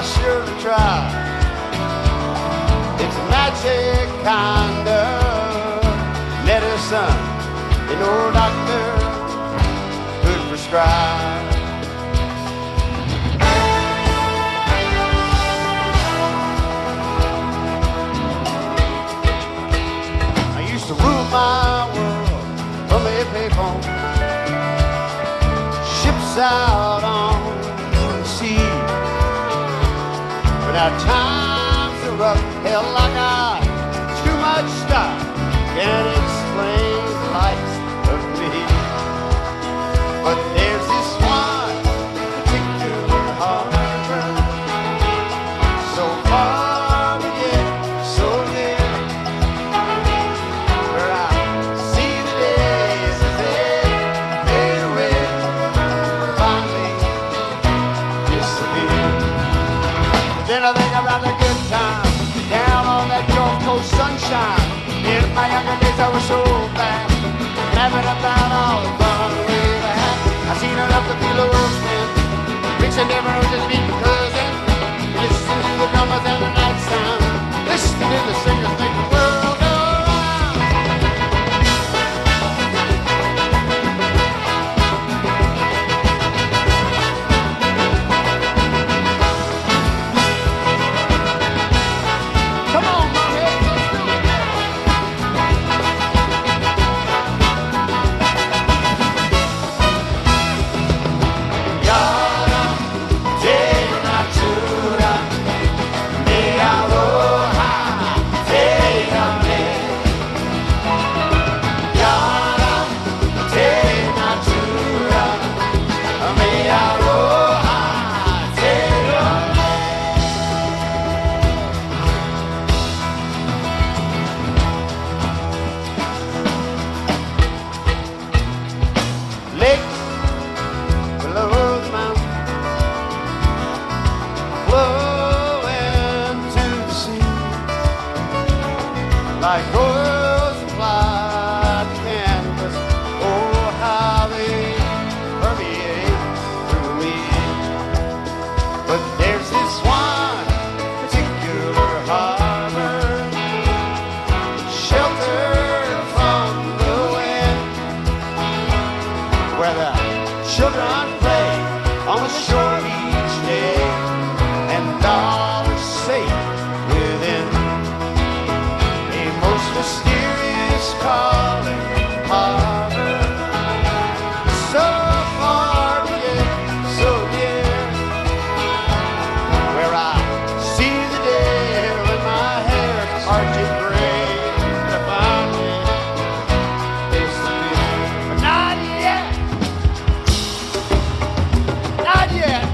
surely try. It's a magic kind of medicine that no doctor could prescribe. I used to rule my world from a payphone, ships out on the sea. But now times are rough, hell like I too much stuff can't explain the lights of me. But there's this one particular harbor, so far yet so near, where I see the days as they fade away, finally disappear. Then I think about the good times down on that Gulf Coast sunshine. In my younger days I was so bad, laughing about all the fun we've had. I seen enough to feel the world spin, mixing different roses, beat cousin, listening to the drummers and the night sound, listening to the singers make the world go round. Come on, Monkhead, let's do it. Yara, te natura, me aloha, te ame. Yara, te natura, me aloha, te ame. Lakes below the mountain, flowing to the sea, like oil supplied canvas. Oh, how they permeate through me. But there's this one particular harbor, sheltered from the wind, where the children play on the shore each day, and all are safe within a most mysterious calling harbor. So far yet so near, where I see the day when my hair arches gray and I finally disappear. But not yet. Not yet.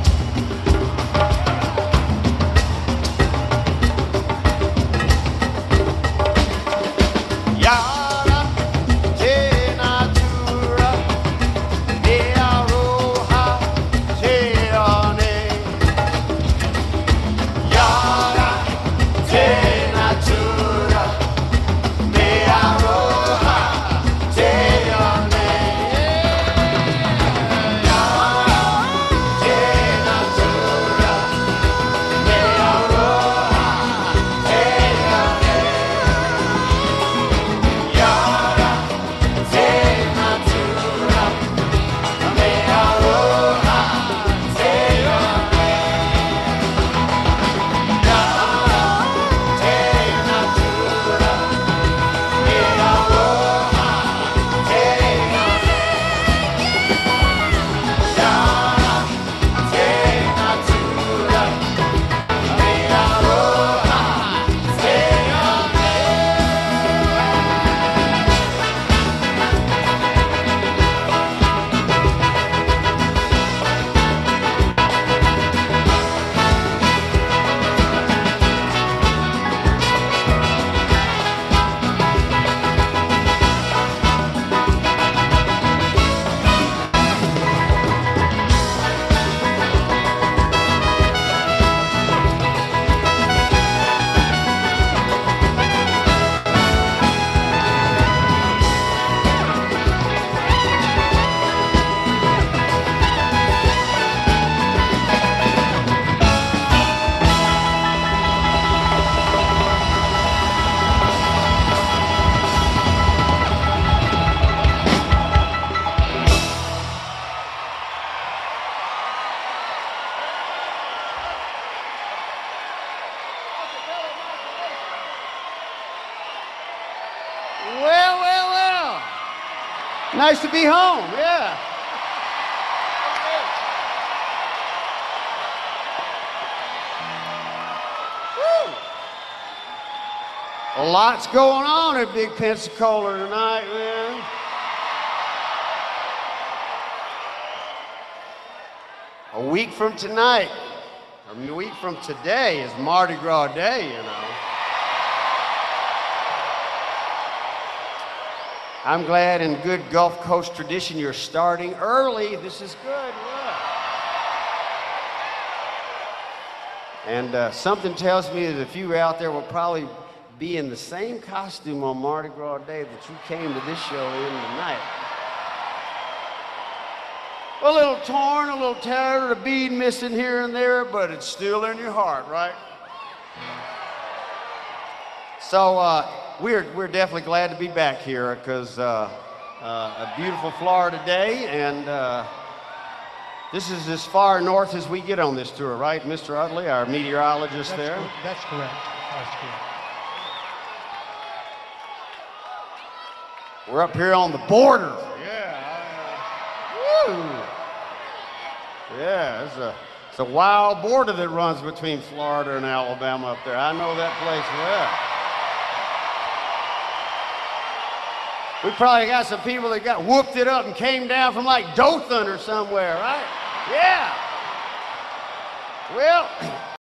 Well, well, well. Nice to be home, yeah. Woo. A lot's going on at Big Pensacola tonight, man. A week from tonight, or a week from today is Mardi Gras Day, you know. I'm glad in good Gulf Coast tradition you're starting early. This is good, yeah. And something tells me that a few out there will probably be in the same costume on Mardi Gras Day that you came to this show in tonight. A little torn, a little tattered, a bead missing here and there, but it's still in your heart, right? So we're definitely glad to be back here because a beautiful Florida day, and this is as far north as we get on this tour, right, Mr. Utley, our meteorologist there? That's correct. That's correct. We're up here on the border. Woo! Yeah, it's a wild border that runs between Florida and Alabama up there. I know that place well. We probably got some people that got whooped it up and came down from like Dothan or somewhere, right? Yeah. Well.